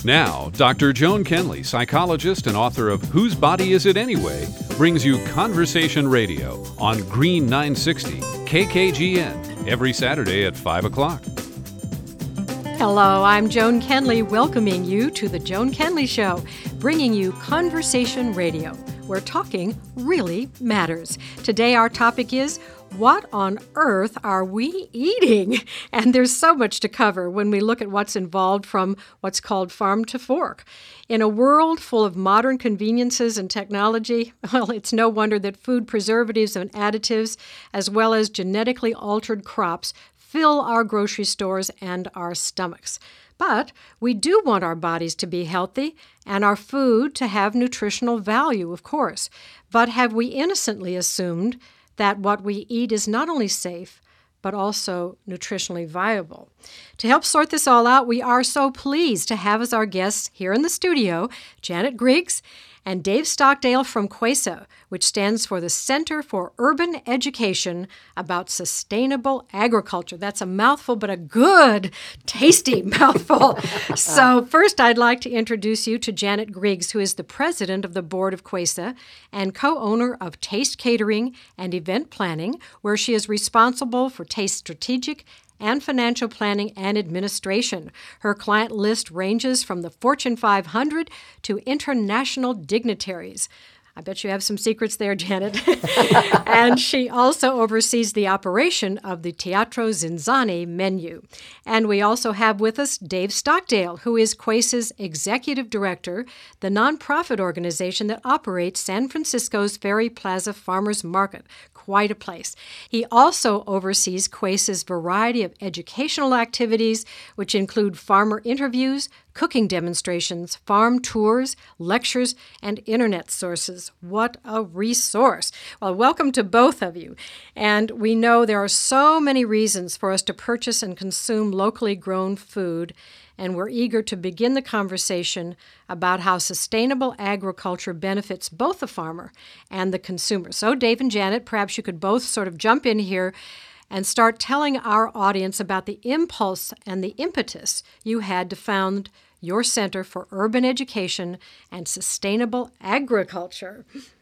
Now, Dr. Joan Kenley, psychologist and author of Whose Body Is It Anyway?, brings you Conversation Radio on Green 960 KKGN every Saturday at 5 o'clock. Hello, I'm Joan Kenley, welcoming you to The Joan Kenley Show, bringing you Conversation Radio, where talking really matters. Today our topic is, what on earth are we eating? And there's so much to cover when we look at what's involved from what's called farm to fork. In a world full of modern conveniences and technology, well, it's no wonder that food preservatives and additives, as well as genetically altered crops, fill our grocery stores and our stomachs. But we do want our bodies to be healthy and our food to have nutritional value, of course. But have we innocently assumed that what we eat is not only safe, but also nutritionally viable? To help sort this all out, we are so pleased to have as our guests here in the studio Janet Griggs and Dave Stockdale from CWESA, which stands for the Center for Urban Education about Sustainable Agriculture. That's a mouthful, but a good, tasty mouthful. So first, I'd like to introduce you to Janet Griggs, who is the president of the board of CWESA and co-owner of Taste Catering and Event Planning, where she is responsible for Taste Strategic and financial planning and administration. Her client list ranges from the Fortune 500 to international dignitaries. I bet you have some secrets there, Janet. And she also oversees the operation of the Teatro Zinzanni menu. And we also have with us Dave Stockdale, who is CWESA's executive director, the nonprofit organization that operates San Francisco's Ferry Plaza Farmers Market. Quite a place. He also oversees CWESA's variety of educational activities, which include farmer interviews, cooking demonstrations, farm tours, lectures, and internet sources. What a resource. Well, welcome to both of you. And we know there are so many reasons for us to purchase and consume locally grown food, and we're eager to begin the conversation about how sustainable agriculture benefits both the farmer and the consumer. So, Dave and Janet, perhaps you could both sort of jump in here and start telling our audience about the impulse and the impetus you had to found your Center for Urban Education and Sustainable Agriculture.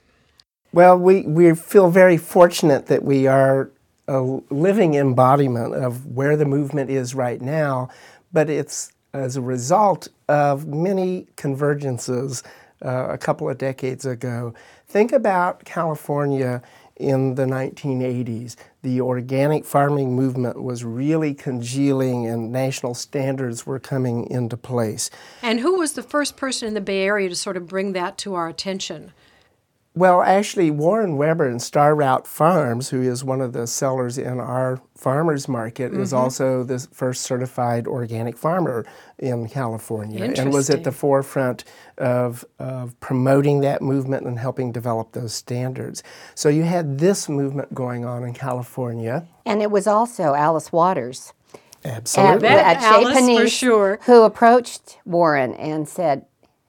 Well, we feel very fortunate that we are a living embodiment of where the movement is right now, but it's as a result of many convergences a couple of decades ago. Think about California in the 1980s. The organic farming movement was really congealing and national standards were coming into place. And who was the first person in the Bay Area to sort of bring that to our attention? Well, actually, Warren Weber and Star Route Farms, who is one of the sellers in our farmers market, is also the first certified organic farmer in California and was at the forefront of promoting that movement and helping develop those standards. So you had this movement going on in California. And it was also Alice Waters. Absolutely. At Chez Alice, Panisse, for sure, who approached Warren and said,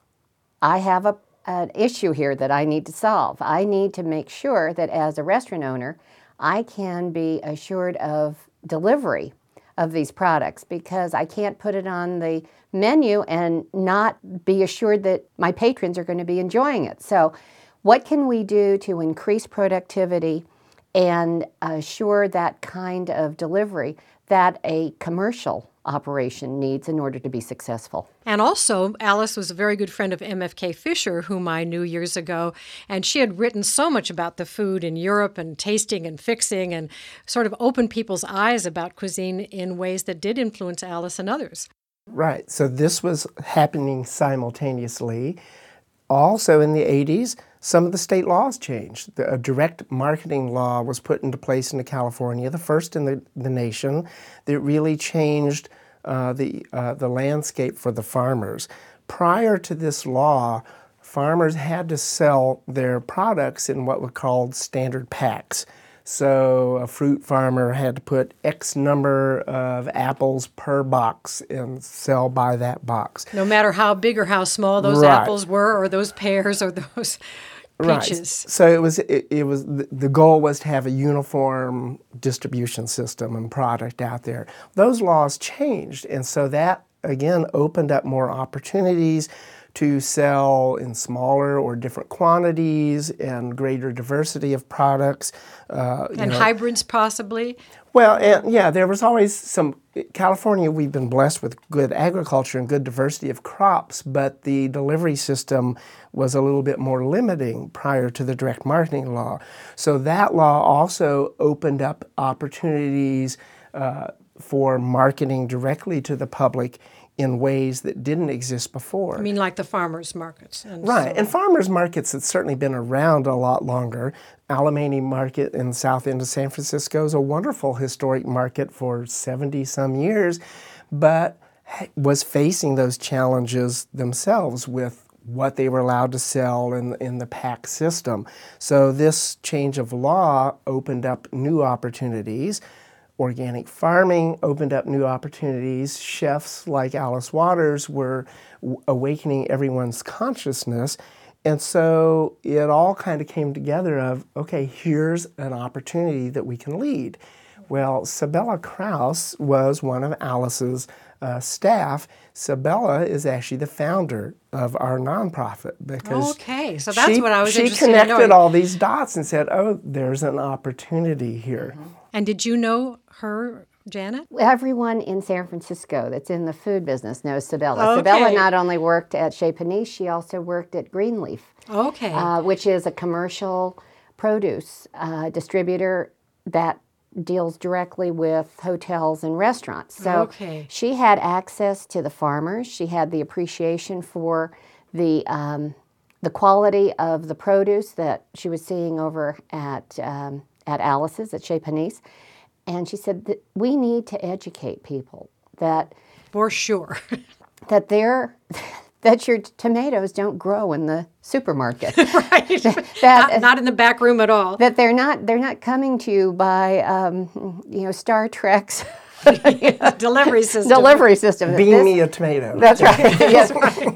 I have an issue here that I need to solve. I need to make sure that as a restaurant owner, I can be assured of delivery of these products because I can't put it on the menu and not be assured that my patrons are going to be enjoying it. So what can we do to increase productivity and assure that kind of delivery that a commercial operation needs in order to be successful? And also, Alice was a very good friend of MFK Fisher, whom I knew years ago, and she had written so much about the food in Europe and tasting and fixing and sort of opened people's eyes about cuisine in ways that did influence Alice and others. Right, so this was happening simultaneously. Also in the 80s, some of the state laws changed. A direct marketing law was put into place in California, the first in the nation, that really changed the landscape for the farmers. Prior to this law, farmers had to sell their products in what were called standard packs. So a fruit farmer had to put X number of apples per box and sell by that box. No matter how big or how small those apples were, or those pears, or those peaches. Right. So it was the goal was to have a uniform distribution system and product out there. Those laws changed, and so that again, opened up more opportunities to sell in smaller or different quantities and greater diversity of products. And hybrids possibly? Well, and yeah, there was always some. California, we've been blessed with good agriculture and good diversity of crops, but the delivery system was a little bit more limiting prior to the direct marketing law. So that law also opened up opportunities for marketing directly to the public in ways that didn't exist before. I mean, like the farmers markets. Right, and farmers markets have certainly been around a lot longer. Alamany Market in the south end of San Francisco is a wonderful historic market for 70-some years, but was facing those challenges themselves with what they were allowed to sell in the PAC system. So this change of law opened up new opportunities. Organic farming opened up new opportunities. Chefs like Alice Waters were awakening everyone's consciousness. And so it all kind of came together of, okay, here's an opportunity that we can lead. Well, Sabella Kraus was one of Alice's staff. Sabella is actually the founder of our nonprofit because okay, so that's what I was interested She in connected knowing. all these dots and said, oh, there's an opportunity here. And did you know her, Janet? Everyone in San Francisco that's in the food business knows Sabella. Okay. Sabella not only worked at Chez Panisse, she also worked at Greenleaf, Okay. which is a commercial produce distributor that deals directly with hotels and restaurants. So Okay. she had access to the farmers. She had the appreciation for the quality of the produce that she was seeing over at Alice's at Chez Panisse. And she said that we need to educate people that For sure. that that your tomatoes don't grow in the supermarket. Right. That not in the back room at all. that they're not coming to you by Star Trek's Delivery system. delivery system. Beam me a tomato. That's right. Yes.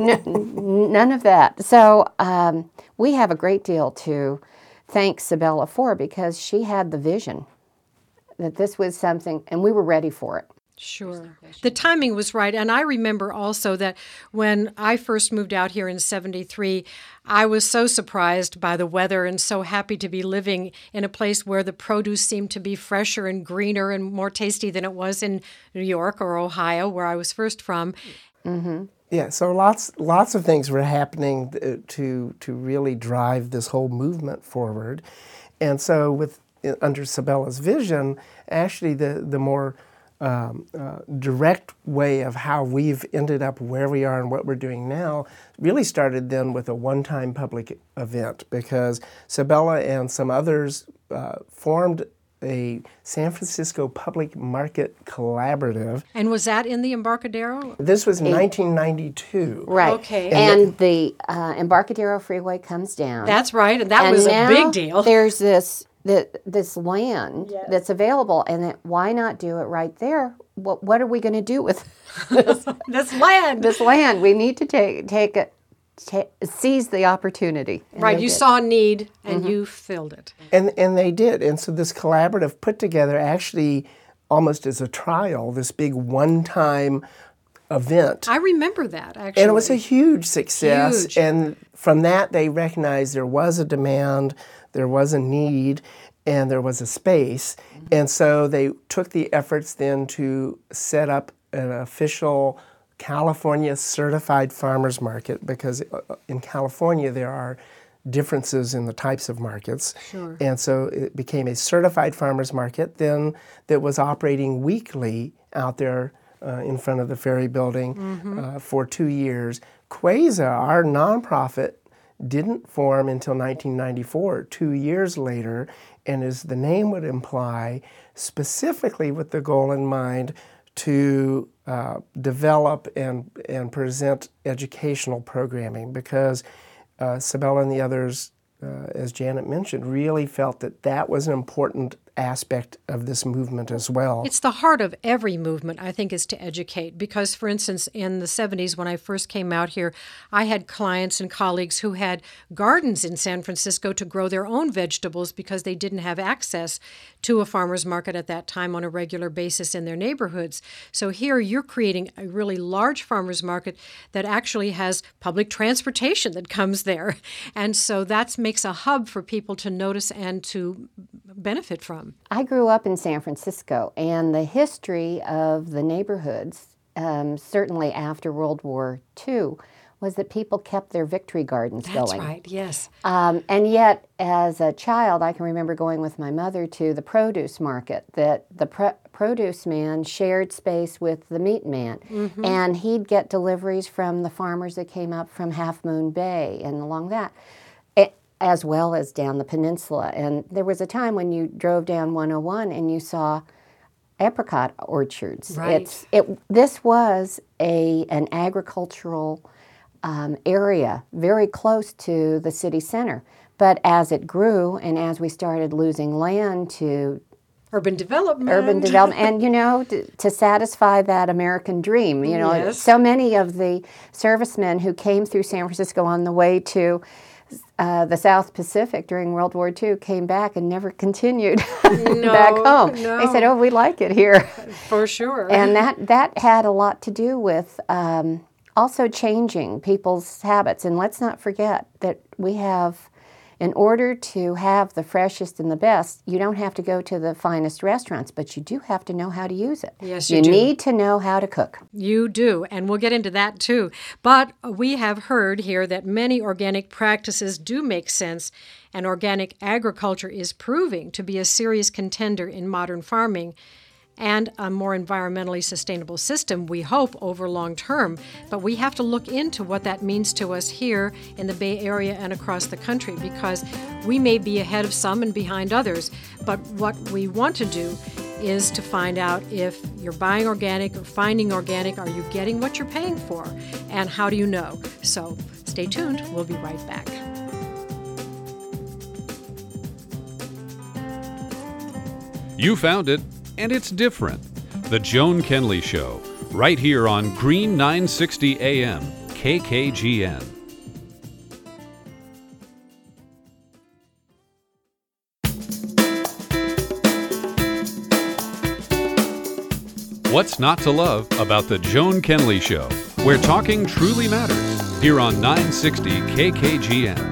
None of that. So we have a great deal to thank Sabella for because she had the vision that this was something, and we were ready for it. Sure. The timing was right. And I remember also that when I first moved out here in 73, I was so surprised by the weather and so happy to be living in a place where the produce seemed to be fresher and greener and more tasty than it was in New York or Ohio, where I was first from. Mm-hmm. Yeah, so lots of things were happening to really drive this whole movement forward. And so under Sabella's vision, actually the more direct way of how we've ended up where we are and what we're doing now really started then with a one-time public event because Sabella and some others formed a San Francisco Public Market Collaborative. And was that in the Embarcadero? This was 1992. Right. Okay. And the Embarcadero Freeway comes down. That's right. And that and was a now big deal. There's this land that's available, and why not do it right there? What are we going to do with This land. this land? We need to seize the opportunity. And Right. they You did. saw a need and you filled it. And they did. And so this collaborative put together actually almost as a trial, this big one-time event. I remember that, actually. And it was a huge success. Huge. And from that, they recognized there was a demand, there was a need, and there was a space. And so they took the efforts then to set up an official California certified farmers market because in California there are differences in the types of markets. Sure. And so it became a certified farmers market then that was operating weekly out there in front of the Ferry Building for 2 years. Quasar, our nonprofit, didn't form until 1994, 2 years later, and as the name would imply, specifically with the goal in mind to develop and present educational programming because Sabella and the others, as Janet mentioned, really felt that that was an important aspect of this movement as well. It's the heart of every movement, I think, is to educate. Because, for instance, in the 70s, when I first came out here, I had clients and colleagues who had gardens in San Francisco to grow their own vegetables because they didn't have access to a farmer's market at that time on a regular basis in their neighborhoods. So here you're creating a really large farmer's market that actually has public transportation that comes there. And so that makes a hub for people to notice and to benefit from. I grew up in San Francisco, and the history of the neighborhoods, certainly after World War II, was that people kept their victory gardens going. That's right, yes. And yet, as a child, I can remember going with my mother to the produce market, that the produce man shared space with the meat man. Mm-hmm. And he'd get deliveries from the farmers that came up from Half Moon Bay and along that, as well as down the peninsula. And there was a time when you drove down 101 and you saw apricot orchards. Right. This was an agricultural area very close to the city center. But as it grew and as we started losing land to urban development, and to satisfy that American dream, yes. So many of the servicemen who came through San Francisco on the way to the South Pacific during World War II came back and never continued back home. No. They said, "Oh, we like it here." For sure. And that had a lot to do with also changing people's habits. And let's not forget that we have, in order to have the freshest and the best, you don't have to go to the finest restaurants, but you do have to know how to use it. Yes, you do. You need to know how to cook. You do, and we'll get into that too. But we have heard here that many organic practices do make sense, and organic agriculture is proving to be a serious contender in modern farming and a more environmentally sustainable system, we hope, over long term. But we have to look into what that means to us here in the Bay Area and across the country, because we may be ahead of some and behind others. But what we want to do is to find out if you're buying organic or finding organic, are you getting what you're paying for? And how do you know? So stay tuned. We'll be right back. You found it, and it's different. The Joan Kenley Show, right here on Green 960 AM, KKGN. What's not to love about the Joan Kenley Show, where talking truly matters, here on 960 KKGN.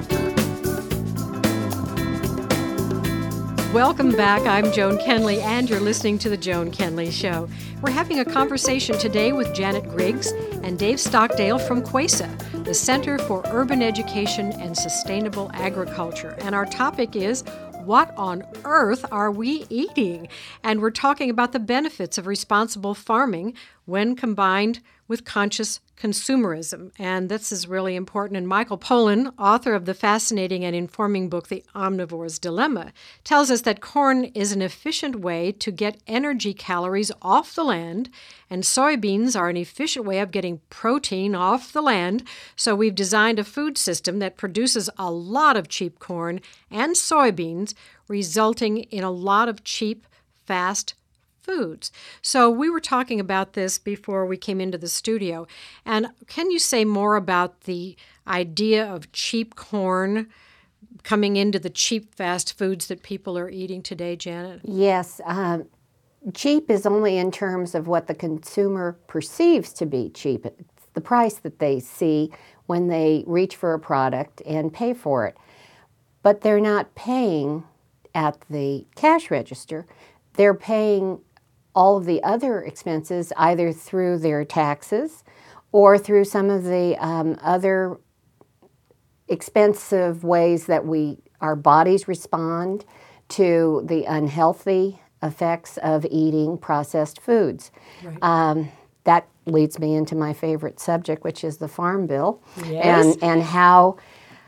Welcome back. I'm Joan Kenley, and you're listening to The Joan Kenley Show. We're having a conversation today with Janet Griggs and Dave Stockdale from CUESA, the Center for Urban Education and Sustainable Agriculture. And our topic is, what on earth are we eating? And we're talking about the benefits of responsible farming when combined with conscious consumerism. And this is really important. And Michael Pollan, author of the fascinating and informing book, The Omnivore's Dilemma, tells us that corn is an efficient way to get energy calories off the land, and soybeans are an efficient way of getting protein off the land. So we've designed a food system that produces a lot of cheap corn and soybeans, resulting in a lot of cheap, fast foods. So we were talking about this before we came into the studio. And can you say more about the idea of cheap corn coming into the cheap fast foods that people are eating today, Janet? Yes. Cheap is only in terms of what the consumer perceives to be cheap. It's the price that they see when they reach for a product and pay for it. But they're not paying at the cash register. They're paying all of the other expenses either through their taxes or through some of the other expensive ways that our bodies respond to the unhealthy effects of eating processed foods. Right. That leads me into my favorite subject, which is the Farm Bill. Yes. And how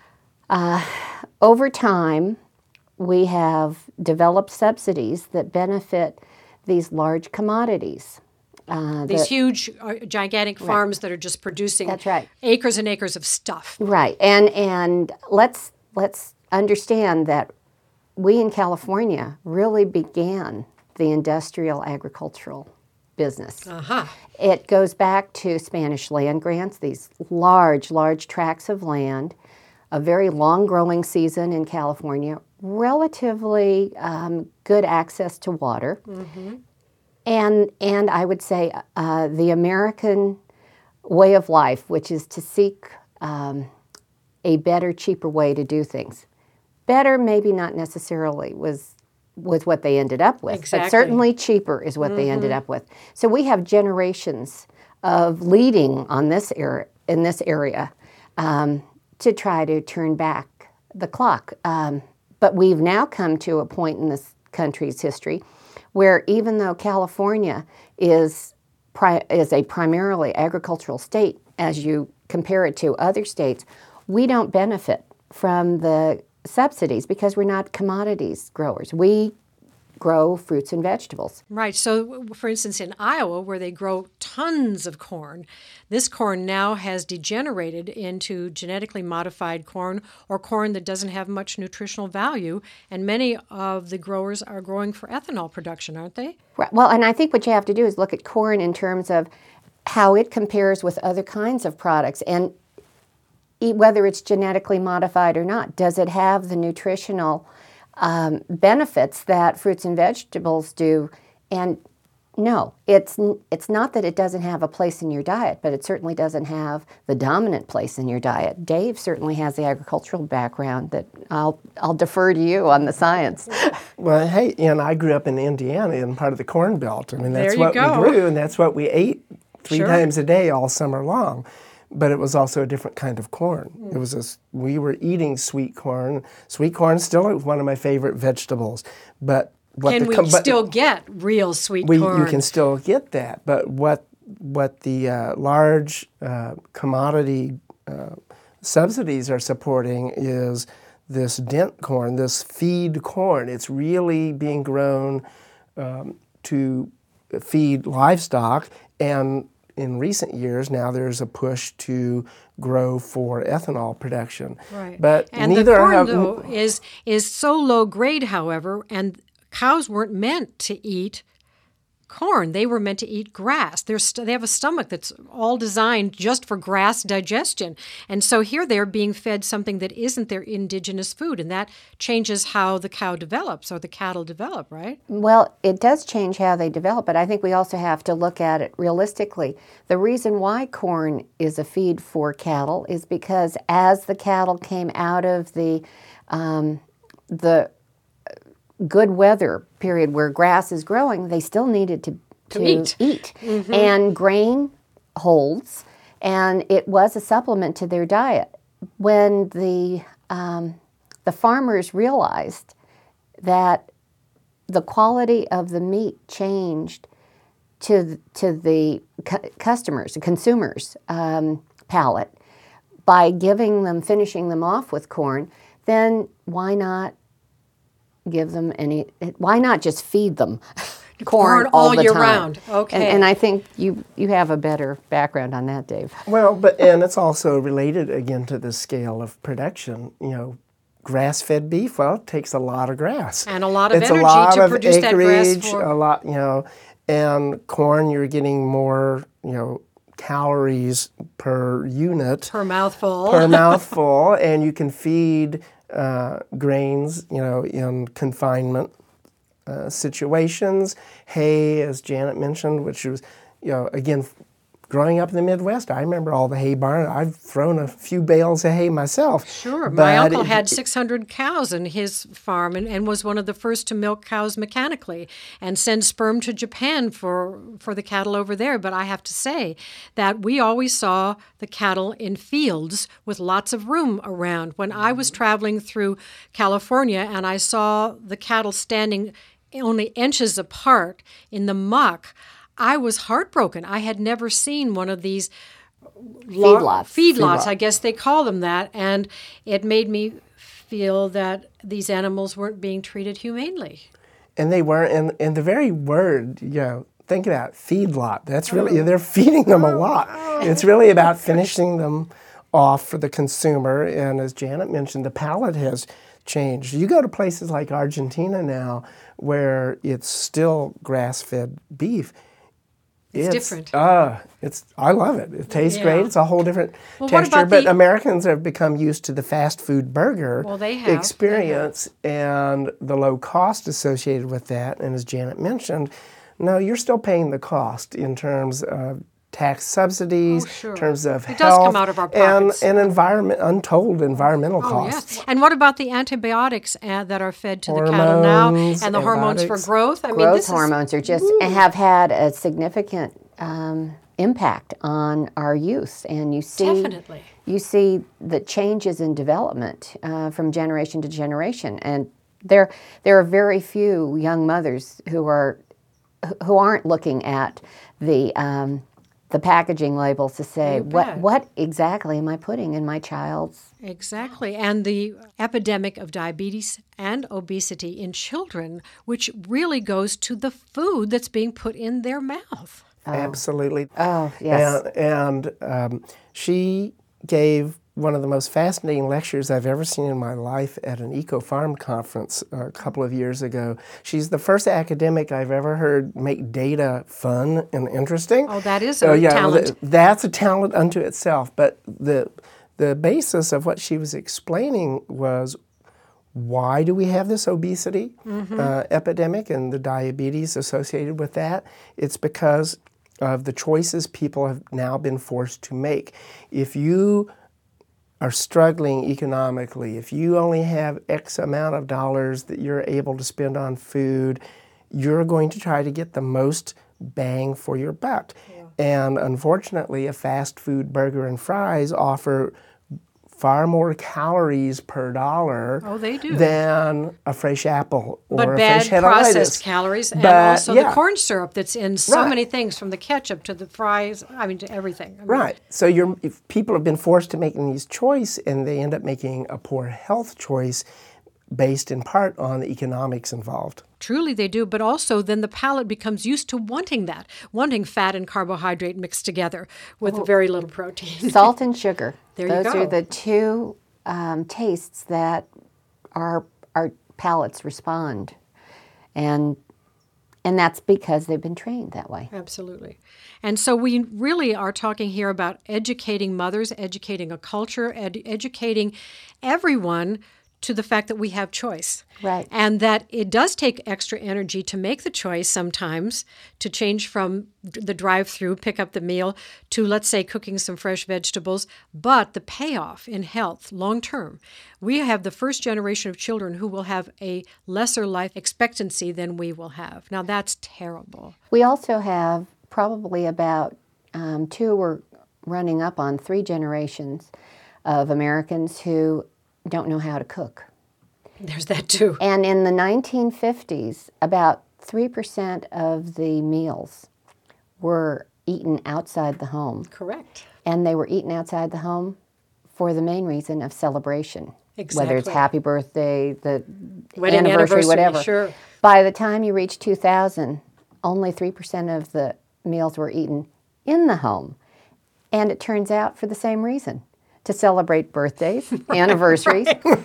over time we have developed subsidies that benefit these large commodities. These huge, gigantic farms that are just producing That's right. acres and acres of stuff. Right. And let's understand that we in California really began the industrial agricultural business. It goes back to Spanish land grants, these large, large tracts of land, a very long growing season in California, relatively good access to water, and I would say the American way of life, which is to seek a better, cheaper way to do things. Better, maybe not necessarily, was what they ended up with, Exactly. but certainly cheaper is what they ended up with. So we have generations of leading on this in this area to try to turn back the clock. But we've now come to a point in this country's history where even though California is a primarily agricultural state, as you compare it to other states, we don't benefit from the subsidies because we're not commodities growers. We grow fruits and vegetables. Right. So, for instance, in Iowa, where they grow tons of corn, this corn now has degenerated into genetically modified corn or corn that doesn't have much nutritional value. And many of the growers are growing for ethanol production, aren't they? Right. Well, and I think what you have to do is look at corn in terms of how it compares with other kinds of products and whether it's genetically modified or not. Does it have the nutritional benefits that fruits and vegetables do? And no, it's not that it doesn't have a place in your diet, but it certainly doesn't have the dominant place in your diet. Dave certainly has the agricultural background that I'll defer to you on the science. Well, hey, I grew up in Indiana in part of the Corn Belt. I mean, that's what we go. grew, and that's what we ate three Sure. times a day all summer long. But it was also a different kind of corn. It was we were eating sweet corn. Sweet corn still is one of my favorite vegetables. But Can we still get real sweet corn? You can still get that. But what the large commodity subsidies are supporting is this dent corn, this feed corn. It's really being grown to feed livestock, and in recent years now there's a push to grow for ethanol production. Right. But and neither the corn, have, though, is so low grade, however, and cows weren't meant to eat corn. They were meant to eat grass. They have a stomach that's all designed just for grass digestion. And so here they're being fed something that isn't their indigenous food, and that changes how the cow develops or the cattle develop, right? Well, it does change how they develop, but I think we also have to look at it realistically. The reason why corn is a feed for cattle is because as the cattle came out of the good weather period where grass is growing, they still needed to eat. Mm-hmm. And grain holds, and it was a supplement to their diet. When the farmers realized that the quality of the meat changed to the customers, the consumers' palate by finishing them off with corn, then why not just feed them corn all the year time? round? Okay. And I think you have a better background on that, Dave. Well, and it's also related again to the scale of production. Grass-fed beef, well, it takes a lot of grass. And a lot of it's energy a lot to of produce acreage, that grass for... a lot, and corn, you're getting more, calories per unit. Per mouthful. Per mouthful, and you can feed grains, in confinement situations. Hay, as Janet mentioned, which was, again, growing up in the Midwest, I remember all the hay barn. I've thrown a few bales of hay myself. Sure. My uncle had 600 cows in his farm and was one of the first to milk cows mechanically and send sperm to Japan for the cattle over there. But I have to say that we always saw the cattle in fields with lots of room around. When I was traveling through California and I saw the cattle standing only inches apart in the muck, I was heartbroken. I had never seen one of these feedlots, I guess they call them that, and it made me feel that these animals weren't being treated humanely. And they weren't, and the very word, think about it, feedlot. That's really, they're feeding them a lot. It's really about finishing them off for the consumer, and as Janet mentioned, the palate has changed. You go to places like Argentina now where it's still grass-fed beef. It's different. I love it. It tastes great. It's a whole different Well, what texture. about But the- Americans have become used to the fast food burger Well, they have. experience and the low cost associated with that. And as Janet mentioned, no, you're still paying the cost in terms of tax subsidies, Oh, sure. in terms of It health, does come out of our pockets. and untold environmental Oh, costs. yes. And what about the antibiotics that are fed to the cattle now Hormones, and the hormones for antibiotics. growth? I mean, Growth this is hormones are just have had a significant impact on our youth, and you see Definitely. you see the changes in development from generation to generation, and there are very few young mothers who aren't looking at the packaging labels to say You bet. what exactly am I putting in my child's. Exactly. And the epidemic of diabetes and obesity in children, which really goes to the food that's being put in their mouth. Absolutely. Oh, yes. And she gave one of the most fascinating lectures I've ever seen in my life at an eco-farm conference a couple of years ago. She's the first academic I've ever heard make data fun and interesting. Oh, that is a talent. That's a talent unto itself. But the basis of what she was explaining was, why do we have this obesity epidemic and the diabetes associated with that? It's because of the choices people have now been forced to make. If you are struggling economically, if you only have X amount of dollars that you're able to spend on food, you're going to try to get the most bang for your buck. And unfortunately, a fast food burger and fries offer far more calories per dollar they do. than a fresh apple or But a bad fresh head of lettuce. processed calories, and But, also the yeah. corn syrup that's in so Right. many things, from the ketchup to the fries, I mean, to everything. I mean, Right. So if people have been forced to make these choices, and they end up making a poor health choice based in part on the economics involved. Truly they do, but also then the palate becomes used to wanting that, wanting fat and carbohydrate mixed together with very little protein. Salt and sugar. There you Those go. are the two tastes that our palates respond, and that's because they've been trained that way. Absolutely. And so we really are talking here about educating mothers, educating a culture, educating everyone to the fact that we have choice. Right. And that it does take extra energy to make the choice sometimes, to change from the drive-through, pick up the meal, to, let's say, cooking some fresh vegetables. But the payoff in health, long-term, we have the first generation of children who will have a lesser life expectancy than we will have. Now, that's terrible. We also have probably about 2 or running up on 3 generations of Americans who don't know how to cook. There's that, too. And in the 1950s, about 3% of the meals were eaten outside the home. Correct. And they were eaten outside the home for the main reason of celebration. Whether it's Exactly. happy birthday, the Wedding anniversary, whatever. sure. By the time you reach 2000, only 3% of the meals were eaten in the home. And it turns out for the same reason, to celebrate birthdays, anniversaries.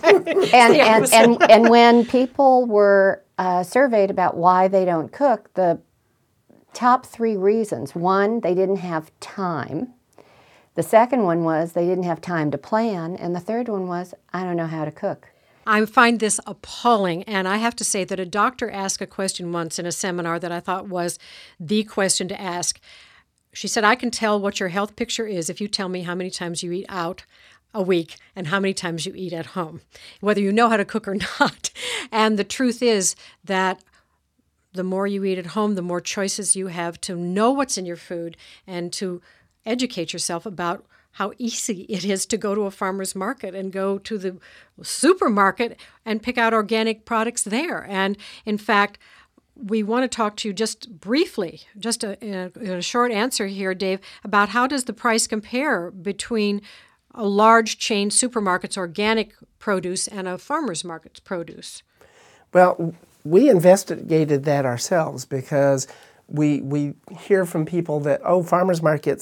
And when people were surveyed about why they don't cook, the top 3 reasons: 1, they didn't have time. The second one was they didn't have time to plan. And the third one was, I don't know how to cook. I find this appalling, and I have to say that a doctor asked a question once in a seminar that I thought was the question to ask. She said, I can tell what your health picture is if you tell me how many times you eat out a week and how many times you eat at home, whether you know how to cook or not. And the truth is that the more you eat at home, the more choices you have to know what's in your food and to educate yourself about how easy it is to go to a farmer's market and go to the supermarket and pick out organic products there. And in fact, we want to talk to you just briefly, just a short answer here, Dave, about how does the price compare between a large chain supermarket's organic produce and a farmer's market's produce? Well, we investigated that ourselves because we hear from people that, farmers markets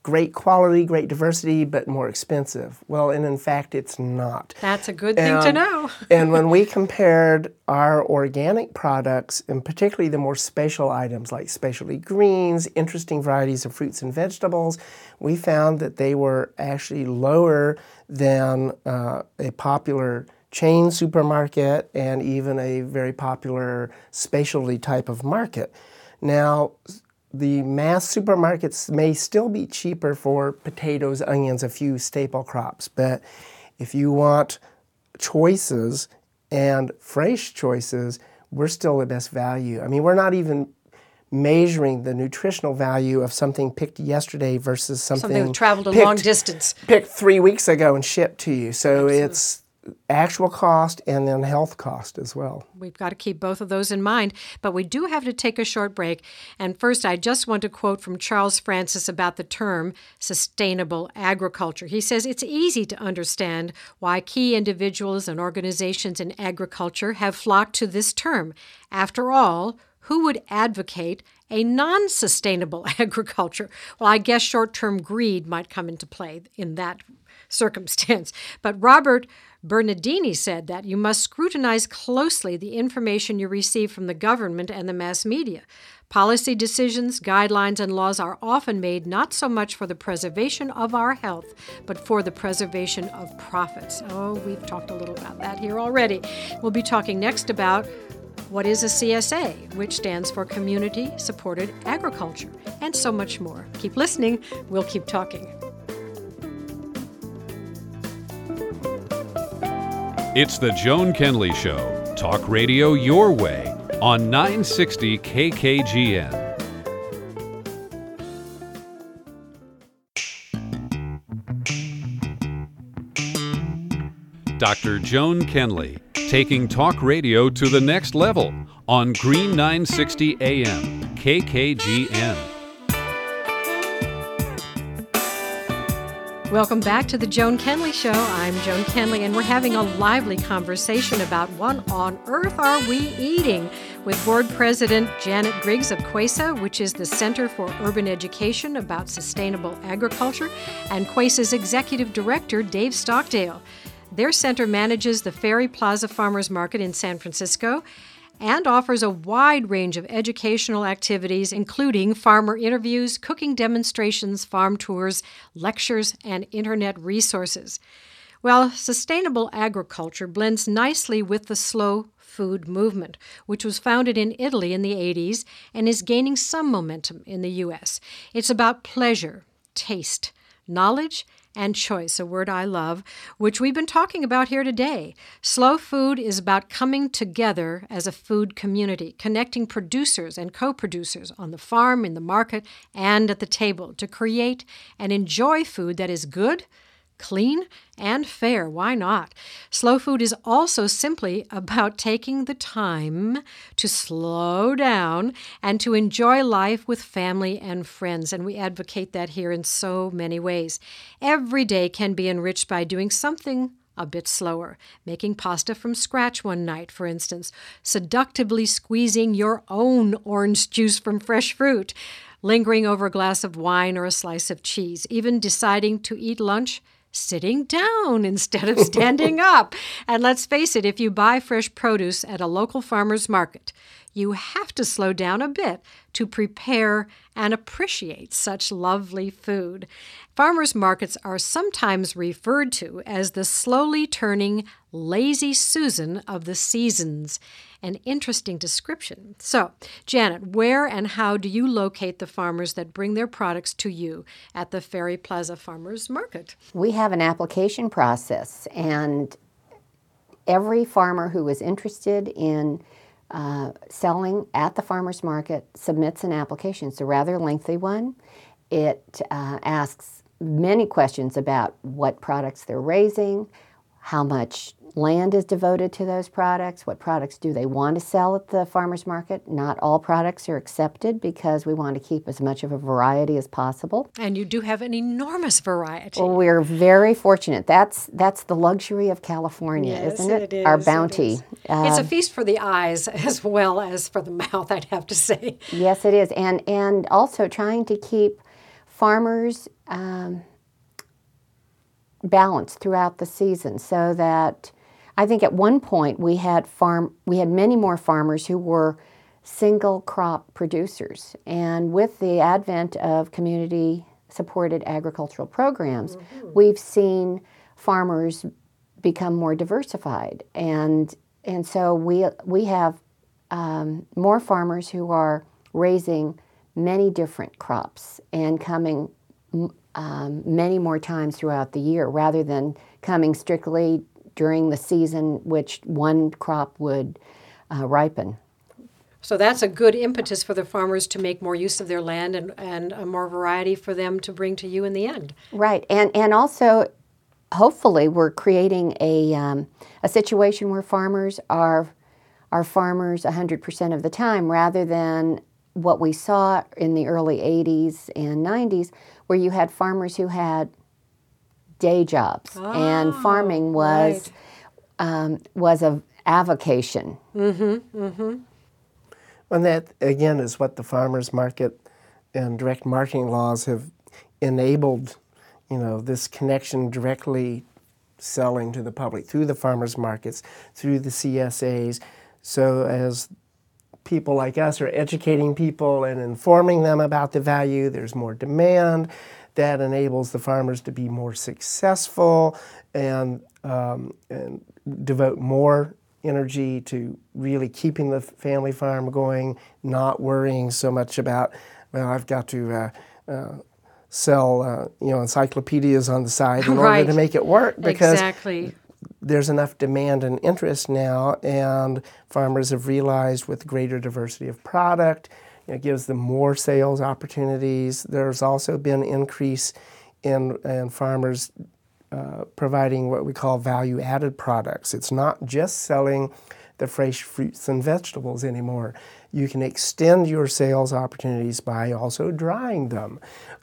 great quality, great diversity, but more expensive. Well, and in fact, it's not. That's a good thing to know. And when we compared our organic products, and particularly the more special items like specialty greens, interesting varieties of fruits and vegetables, we found that they were actually lower than a popular chain supermarket and even a very popular specialty type of market. Now, the mass supermarkets may still be cheaper for potatoes, onions, a few staple crops, but if you want choices and fresh choices, we're still the best value. I mean, we're not even measuring the nutritional value of something picked yesterday versus something that traveled a long distance. Picked 3 weeks ago and shipped to you. So it's actual cost and then health cost as well. We've got to keep both of those in mind, but we do have to take a short break. And first, I just want to quote from Charles Francis about the term sustainable agriculture. He says, "It's easy to understand why key individuals and organizations in agriculture have flocked to this term. After all, who would advocate a non-sustainable agriculture?" Well, I guess short-term greed might come into play in that circumstance. But Robert Bernardini said that you must scrutinize closely the information you receive from the government and the mass media. Policy decisions, guidelines, and laws are often made not so much for the preservation of our health, but for the preservation of profits. Oh, we've talked a little about that here already. We'll be talking next about what is a CSA, which stands for Community Supported Agriculture, and so much more. Keep listening. We'll keep talking. It's the Joan Kenley Show. Talk radio your way on 960 KKGN. Dr. Joan Kenley, taking talk radio to the next level on Green 960 AM, KKGN. Welcome back to the Joan Kenley Show. I'm Joan Kenley, and we're having a lively conversation about what on earth are we eating with Board President Janet Griggs of CUESA, which is the Center for Urban Education about Sustainable Agriculture, and CUESA's Executive Director, Dave Stockdale. Their center manages the Ferry Plaza Farmers Market in San Francisco and offers a wide range of educational activities, including farmer interviews, cooking demonstrations, farm tours, lectures, and internet resources. Well, sustainable agriculture blends nicely with the slow food movement, which was founded in Italy in the 80s and is gaining some momentum in the U.S. It's about pleasure, taste, knowledge, and choice, a word I love, which we've been talking about here today. Slow food is about coming together as a food community, connecting producers and co-producers on the farm, in the market, and at the table to create and enjoy food that is good, clean, and fair. Why not? Slow food is also simply about taking the time to slow down and to enjoy life with family and friends, and we advocate that here in so many ways. Every day can be enriched by doing something a bit slower, making pasta from scratch one night, for instance, seductively squeezing your own orange juice from fresh fruit, lingering over a glass of wine or a slice of cheese, even deciding to eat lunch sitting down instead of standing up. And let's face it, if you buy fresh produce at a local farmer's market, you have to slow down a bit to prepare and appreciate such lovely food. Farmers markets are sometimes referred to as the slowly turning lazy Susan of the seasons. An interesting description. So, Janet, where and how do you locate the farmers that bring their products to you at the Ferry Plaza Farmers Market? We have an application process, and every farmer who is interested in selling at the farmers market submits an application. It's a rather lengthy one. It asks many questions about what products they're raising, how much land is devoted to those products, what products do they want to sell at the farmers market. Not all products are accepted because we want to keep as much of a variety as possible. And you do have an enormous variety. Well, we're very fortunate. That's the luxury of California, Yes, isn't it? it is, Our it bounty. is. It's a feast for the eyes as well as for the mouth, I'd have to say. Yes, it is. And also trying to keep farmers balanced throughout the season, so that I think at one point we had many more farmers who were single crop producers. And with the advent of community supported agricultural programs, we've seen farmers become more diversified. And so we have more farmers who are raising many different crops and coming many more times throughout the year, rather than coming strictly during the season which one crop would ripen. So that's a good impetus for the farmers to make more use of their land and more variety for them to bring to you in the end. Right, and also hopefully we're creating a situation where farmers are farmers 100% of the time, rather than what we saw in the early 80s and 90s, where you had farmers who had day jobs, and farming was a avocation. And that, again, is what the farmers market and direct marketing laws have enabled, this connection directly selling to the public through the farmers markets, through the CSAs. So as people like us are educating people and informing them about the value, there's more demand. That enables the farmers to be more successful and devote more energy to really keeping the family farm going, not worrying so much about, I've got to sell encyclopedias on the side in order to make it work, because there's enough demand and interest now, and farmers have realized with greater diversity of product, it gives them more sales opportunities. There's also been increase in farmers providing what we call value-added products. It's not just selling the fresh fruits and vegetables anymore. You can extend your sales opportunities by also drying them,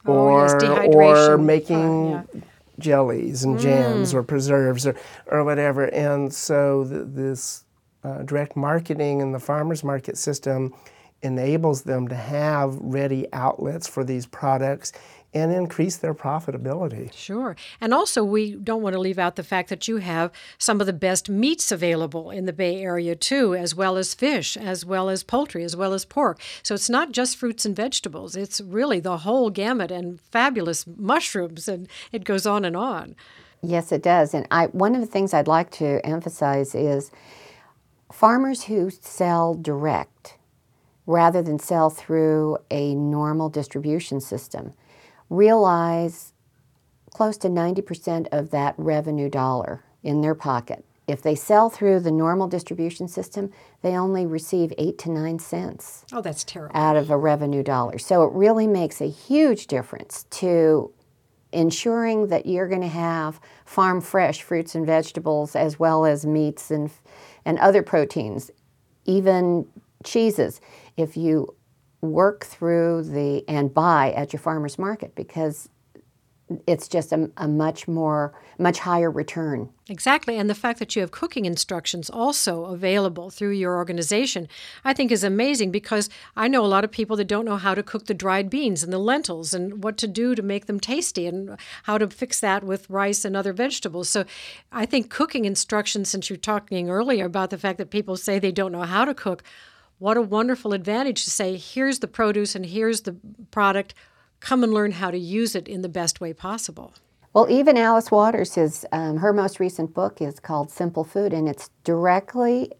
or making jellies and jams or preserves or whatever. And so this direct marketing in the farmers market system enables them to have ready outlets for these products and increase their profitability. Sure. And also, we don't want to leave out the fact that you have some of the best meats available in the Bay Area, too, as well as fish, as well as poultry, as well as pork. So it's not just fruits and vegetables. It's really the whole gamut, and fabulous mushrooms, and it goes on and on. Yes, it does. And one of the things I'd like to emphasize is farmers who sell direct rather than sell through a normal distribution system realize close to 90% of that revenue dollar in their pocket. If they sell through the normal distribution system, they only receive 8 to 9 cents. Oh, that's terrible. Out of a revenue dollar. So it really makes a huge difference to ensuring that you're going to have farm fresh fruits and vegetables, as well as meats and other proteins, even cheeses, if you work through and buy at your farmer's market, because it's just a much higher return. Exactly. And the fact that you have cooking instructions also available through your organization, I think is amazing, because I know a lot of people that don't know how to cook the dried beans and the lentils and what to do to make them tasty and how to fix that with rice and other vegetables. So I think cooking instructions, since you're talking earlier about the fact that people say they don't know how to cook, what a wonderful advantage to say, here's the produce and here's the product. Come and learn how to use it in the best way possible. Well, even Alice Waters, her most recent book is called Simple Food, and it's directly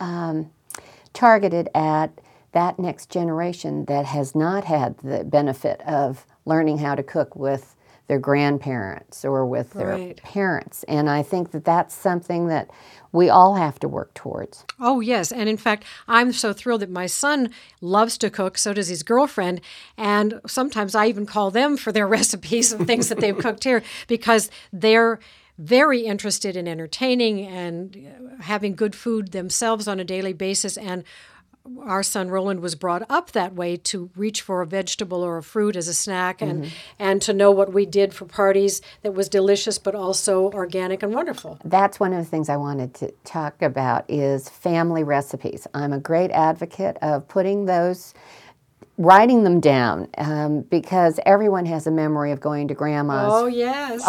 targeted at that next generation that has not had the benefit of learning how to cook with their grandparents or with their parents. And I think that that's something that we all have to work towards. Oh, yes. And in fact, I'm so thrilled that my son loves to cook. So does his girlfriend. And sometimes I even call them for their recipes of things that they've cooked here, because they're very interested in entertaining and having good food themselves on a daily basis. And our son Roland was brought up that way, to reach for a vegetable or a fruit as a snack, and to know what we did for parties that was delicious but also organic and wonderful. That's one of the things I wanted to talk about is family recipes. I'm a great advocate of putting those writing them down because everyone has a memory of going to Grandma's Oh, yes.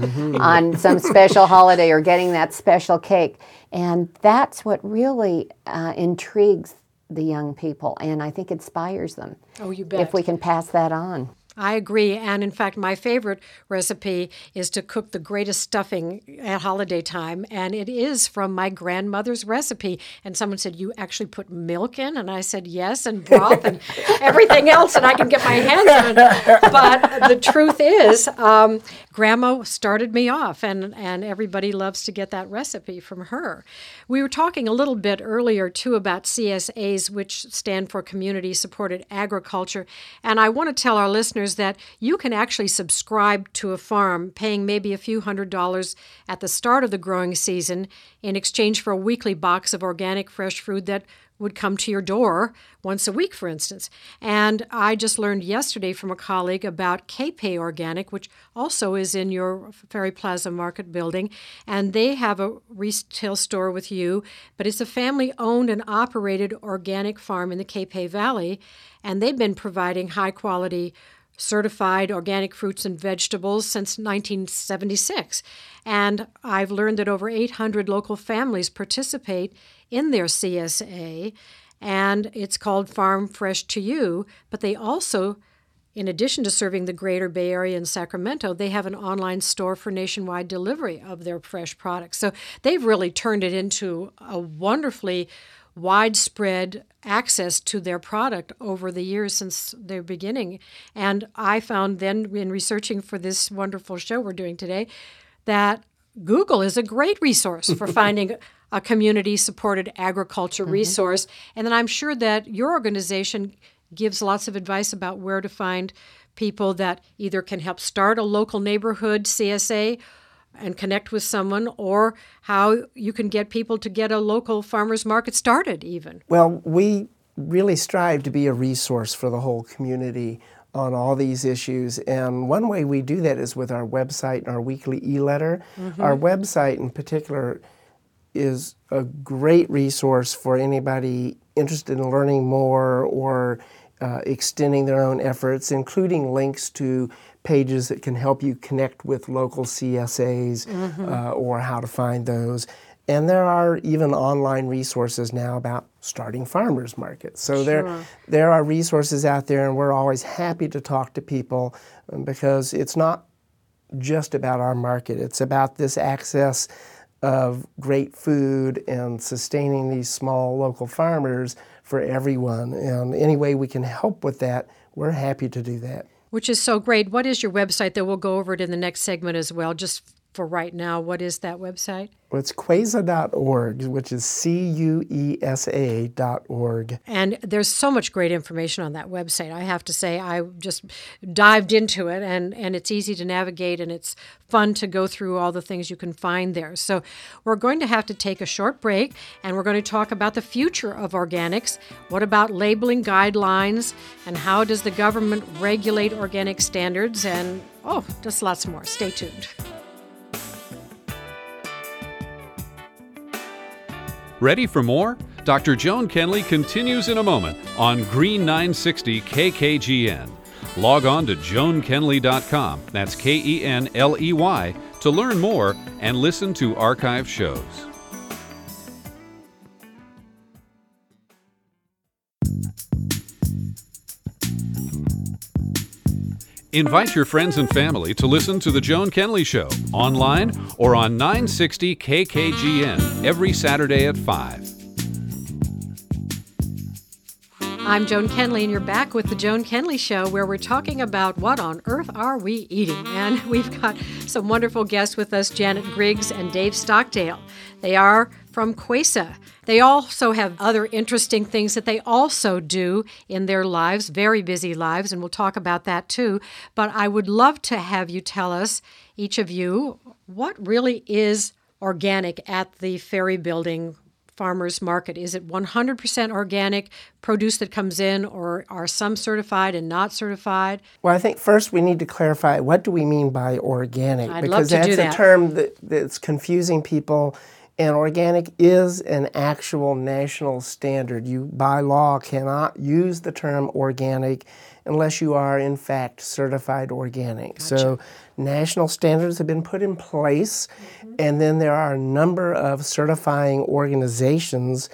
on some special holiday or getting that special cake. And that's what really intrigues the young people, and I think inspires them. Oh, you bet. If we can pass that on. I agree. And in fact, my favorite recipe is to cook the greatest stuffing at holiday time. And it is from my grandmother's recipe. And someone said, you actually put milk in? And I said, yes, and broth and everything else that I can get my hands on. But the truth is, Grandma started me off, and everybody loves to get that recipe from her. We were talking a little bit earlier, too, about CSAs, which stand for Community Supported Agriculture. And I want to tell our listeners that you can actually subscribe to a farm, paying maybe a few $100s at the start of the growing season in exchange for a weekly box of organic fresh food that would come to your door once a week, for instance. And I just learned yesterday from a colleague about KPay Organic, which also is in your Ferry Plaza Market building. And they have a retail store with you, but it's a family-owned and operated organic farm in the KPay Valley. And they've been providing high-quality certified organic fruits and vegetables since 1976. And I've learned that over 800 local families participate in their CSA, and it's called Farm Fresh to You. But they also, in addition to serving the greater Bay Area and Sacramento, they have an online store for nationwide delivery of their fresh products. So they've really turned it into a wonderfully widespread access to their product over the years since their beginning. And I found then in researching for this wonderful show we're doing today that Google is a great resource for finding a community-supported agriculture resource. And then I'm sure that your organization gives lots of advice about where to find people that either can help start a local neighborhood CSA and connect with someone, or how you can get people to get a local farmers market started even. Well, we really strive to be a resource for the whole community on all these issues. And one way we do that is with our website and our weekly e-letter. Our website in particular is a great resource for anybody interested in learning more or extending their own efforts, including links to pages that can help you connect with local CSAs or how to find those. And there are even online resources now about starting farmers markets. So there are resources out there, and we're always happy to talk to people because it's not just about our market. It's about this access of great food and sustaining these small local farmers for everyone. And any way we can help with that, we're happy to do that. Which is so great. What is your website? That we'll go over it in the next segment as well. Just for right now, what is that website? Well, it's Cuesa.org, which is CUESA.org. And there's so much great information on that website. I have to say, I just dived into it, and it's easy to navigate, and it's fun to go through all the things you can find there. So we're going to have to take a short break, and we're going to talk about the future of organics. What about labeling guidelines, and how does the government regulate organic standards, and just lots more. Stay tuned. Ready for more? Dr. Joan Kenley continues in a moment on Green 960 KKGN. Log on to joankenley.com, that's Kenley, to learn more and listen to archive shows. Invite your friends and family to listen to The Joan Kenley Show online or on 960 KKGN every Saturday at 5. I'm Joan Kenley, and you're back with The Joan Kenley Show, where we're talking about what on earth are we eating. And we've got some wonderful guests with us, Janet Griggs and Dave Stockdale. They are from Cuesa. They also have other interesting things that they also do in their lives, very busy lives, and we'll talk about that too. But I would love to have you tell us, each of you, what really is organic at the Ferry Building Farmers Market. Is it 100% organic produce that comes in, or are some certified and not certified? Well, I think first we need to clarify, what do we mean by organic? I'd because love to do that's that. a term that's confusing people. And organic is an actual national standard. You, by law, cannot use the term organic unless you are, in fact, certified organic. Gotcha. So national standards have been put in place, and then there are a number of certifying organizations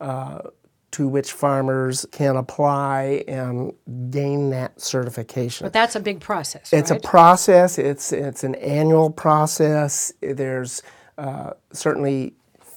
to which farmers can apply and gain that certification. But that's a big process, It's right? a process. It's an annual process. There's certainly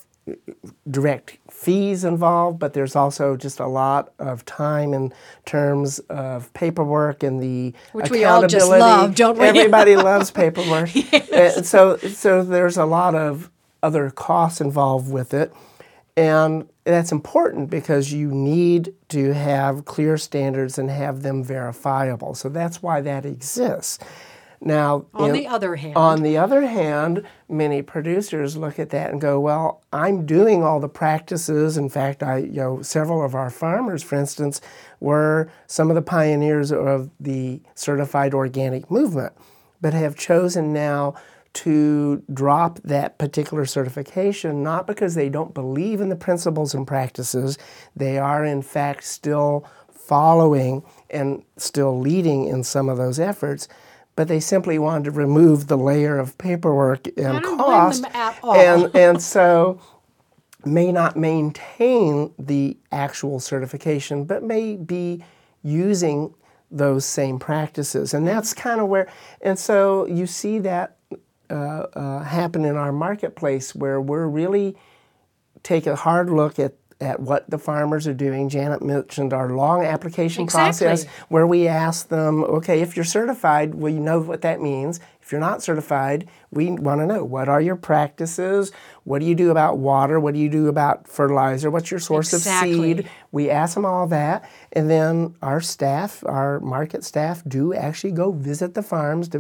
direct fees involved, but there's also just a lot of time in terms of paperwork and the Which we all just accountability. love, don't we? Everybody loves paperwork. And so there's a lot of other costs involved with it. And that's important because you need to have clear standards and have them verifiable. So that's why that exists. Now, On the other hand, many producers look at that and go, well, I'm doing all the practices. In fact, several of our farmers, for instance, were some of the pioneers of the certified organic movement, but have chosen now to drop that particular certification, not because they don't believe in the principles and practices. They are, in fact, still following and still leading in some of those efforts, but they simply wanted to remove the layer of paperwork and I don't cost, blame them at all. and so may not maintain the actual certification, but may be using those same practices. And that's kind of where, and so you see that happen in our marketplace, where we're really take a hard look at what the farmers are doing. Janet mentioned our long application process, where we ask them, okay, if you're certified, well, you know what that means. If you're not certified, we want to know, what are your practices? What do you do about water? What do you do about fertilizer? What's your source of seed? We ask them all that, and then our staff, our market staff, do actually go visit the farms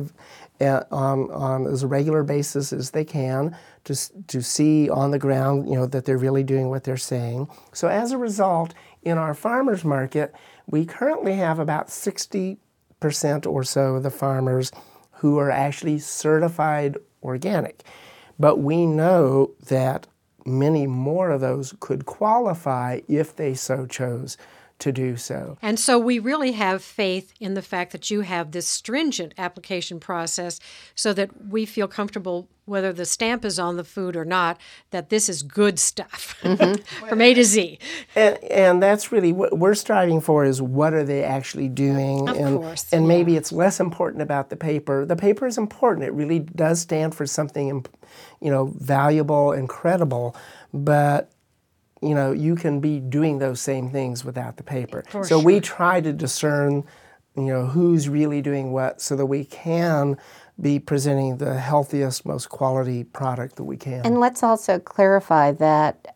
on as regular basis as they can to see on the ground, that they're really doing what they're saying. So as a result, in our farmers market, we currently have about 60% or so of the farmers who are actually certified organic. But we know that many more of those could qualify if they so chose to do so. And so we really have faith in the fact that you have this stringent application process so that we feel comfortable, whether the stamp is on the food or not, that this is good stuff from A to Z. And that's really what we're striving for, is what are they actually doing? Of course, and maybe it's less important about the paper. The paper is important. It really does stand for something, valuable and credible, but you can be doing those same things without the paper. So we try to discern, who's really doing what, so that we can be presenting the healthiest, most quality product that we can. And let's also clarify that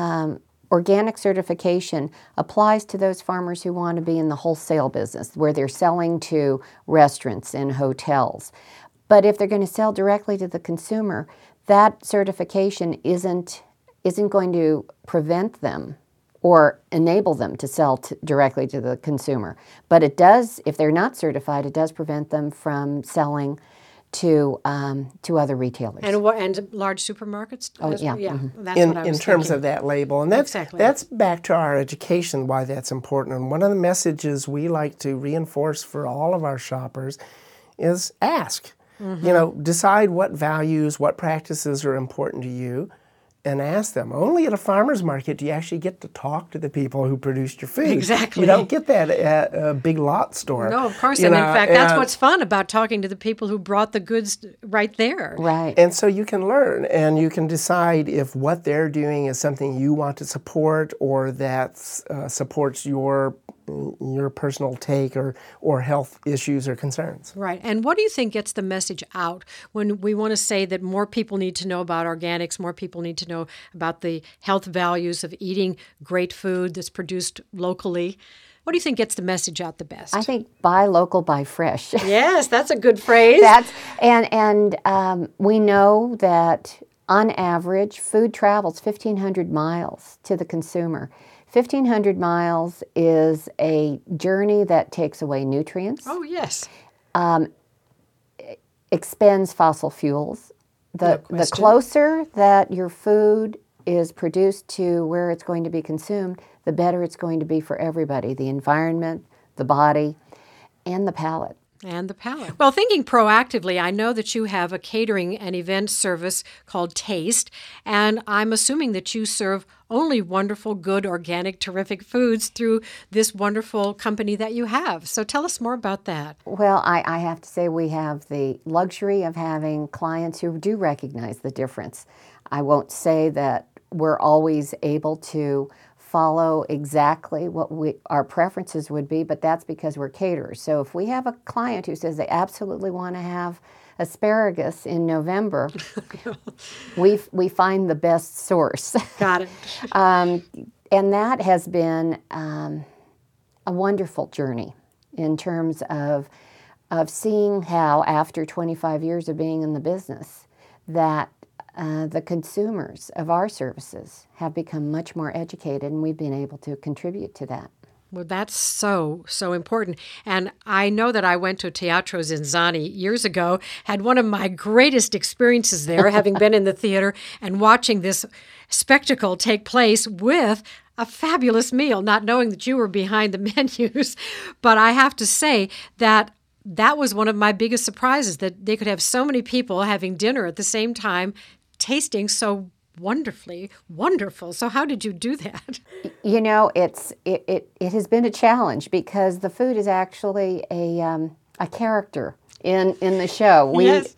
organic certification applies to those farmers who want to be in the wholesale business, where they're selling to restaurants and hotels. But if they're going to sell directly to the consumer, that certification isn't going to prevent them or enable them to sell directly to the consumer. But it does, if they're not certified, it does prevent them from selling to other retailers. And large supermarkets? Oh, yeah. Mm-hmm. That's what I was in terms thinking. of that label. And that's back to our education, why that's important. And one of the messages we like to reinforce for all of our shoppers is ask. Decide what values, what practices are important to you, and ask them. Only at a farmer's market do you actually get to talk to the people who produced your food. Exactly. You don't get that at a big lot store. No, of course. And in fact, that's what's fun about talking to the people who brought the goods right there. Right. And so you can learn, and you can decide if what they're doing is something you want to support, or that supports your personal take or health issues or concerns. Right. And what do you think gets the message out when we want to say that more people need to know about organics, more people need to know about the health values of eating great food that's produced locally? What do you think gets the message out the best? I think buy local, buy fresh. Yes, that's a good phrase. We know that on average, food travels 1,500 miles to the consumer. 1,500 miles is a journey that takes away nutrients. Oh, yes. Expends fossil fuels. The closer that your food is produced to where it's going to be consumed, the better it's going to be for everybody, the environment, the body, and the palate. And the palate. Well, thinking proactively, I know that you have a catering and event service called Taste, and I'm assuming that you serve only wonderful, good, organic, terrific foods through this wonderful company that you have. So tell us more about that. Well, I have to say we have the luxury of having clients who do recognize the difference. I won't say that we're always able to follow exactly what our preferences would be, but that's because we're caterers. So if we have a client who says they absolutely want to have asparagus in November, we find the best source. Got it. And that has been a wonderful journey in terms of seeing how, after 25 years of being in the business, that the consumers of our services have become much more educated, and we've been able to contribute to that. Well, that's so important. And I know that I went to Teatro Zinzanni years ago, had one of my greatest experiences there, having been in the theater and watching this spectacle take place with a fabulous meal, not knowing that you were behind the menus. But I have to say that was one of my biggest surprises, that they could have so many people having dinner at the same time, tasting so wonderfully wonderful. So how did you do that? You know, it has been a challenge because the food is actually a character in the show. Yes.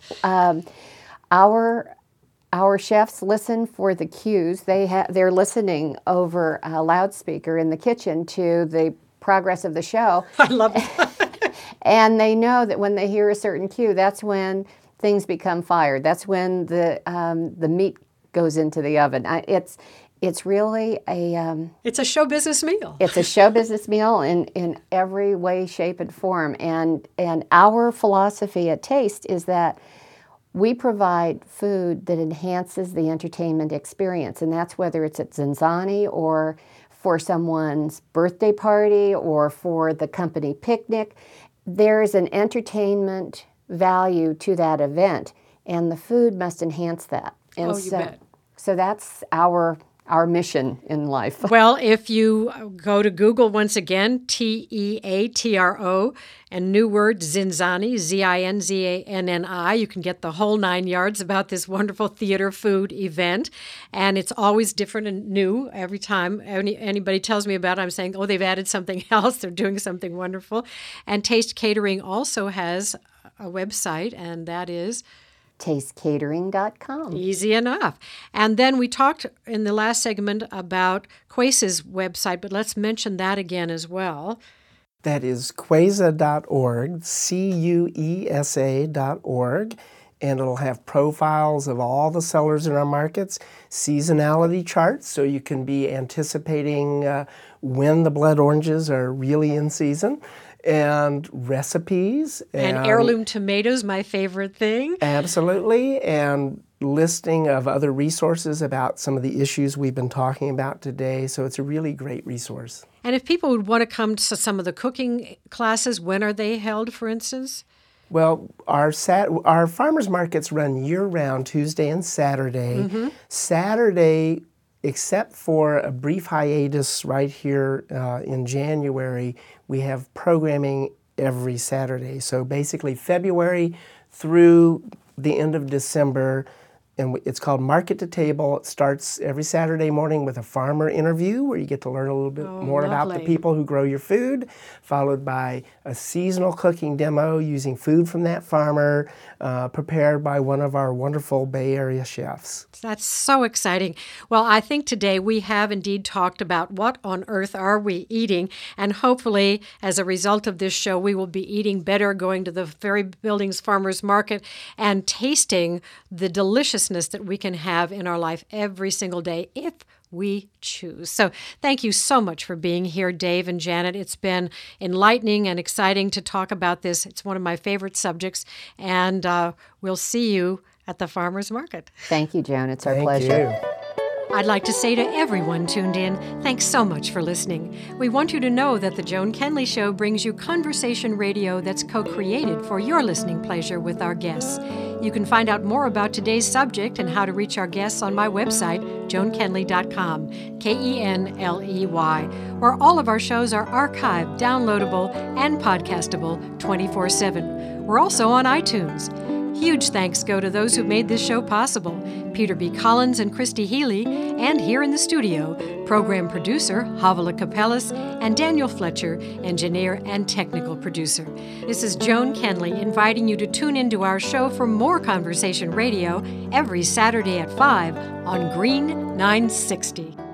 Our chefs listen for the cues. They're listening over a loudspeaker in the kitchen to the progress of the show. I love it. And they know that when they hear a certain cue, that's when things become fired. That's when the meat goes into the oven. It's really it's a show business meal. It's a show business meal in every way, shape, and form. And our philosophy at Taste is that we provide food that enhances the entertainment experience, and that's whether it's at Zinzanni or for someone's birthday party or for the company picnic. There's an entertainment value to that event, and the food must enhance that. And you bet. So that's our mission in life. Well, if you go to Google once again, Teatro, and new word Zinzanni, Zinzanni, you can get the whole 9 yards about this wonderful theater food event. And it's always different and new every time anybody tells me about it. I'm saying, oh, they've added something else. They're doing something wonderful. And Taste Catering also has a website, and that is tastecatering.com. Easy enough. And then we talked in the last segment about Cuesa's website, but let's mention that again as well. That is cuesa.org, cuesa.org, and it'll have profiles of all the sellers in our markets, seasonality charts, so you can be anticipating when the blood oranges are really in season, and recipes. And heirloom tomatoes, my favorite thing. Absolutely, and listing of other resources about some of the issues we've been talking about today. So it's a really great resource. And if people would want to come to some of the cooking classes, when are they held, for instance? Well, our farmers markets run year-round, Tuesday and Saturday. Mm-hmm. Saturday, except for a brief hiatus right here in January, we have programming every Saturday. So basically February through the end of December, and it's called Market to Table. It starts every Saturday morning with a farmer interview where you get to learn a little bit more about the people who grow your food, followed by a seasonal cooking demo using food from that farmer, prepared by one of our wonderful Bay Area chefs. That's so exciting. Well, I think today we have indeed talked about what on earth are we eating, and hopefully as a result of this show we will be eating better, going to the Ferry Buildings Farmers Market and tasting the deliciousness that we can have in our life every single day if we choose. So thank you so much for being here, Dave and Janet. It's been enlightening and exciting to talk about this. It's one of my favorite subjects, and we'll see you at the farmers market. Thank you, Joan. It's our Thank pleasure. You. I'd like to say to everyone tuned in, thanks so much for listening. We want you to know that The Joan Kenley Show brings you conversation radio that's co-created for your listening pleasure with our guests. You can find out more about today's subject and how to reach our guests on my website, joankenley.com, Kenley, where all of our shows are archived, downloadable, and podcastable 24/7. We're also on iTunes. Huge thanks go to those who made this show possible, Peter B. Collins and Christy Healy, and here in the studio, program producer Havala Capellas and Daniel Fletcher, engineer and technical producer. This is Joan Kenley inviting you to tune into our show for more Conversation Radio every Saturday at 5 on Green 960.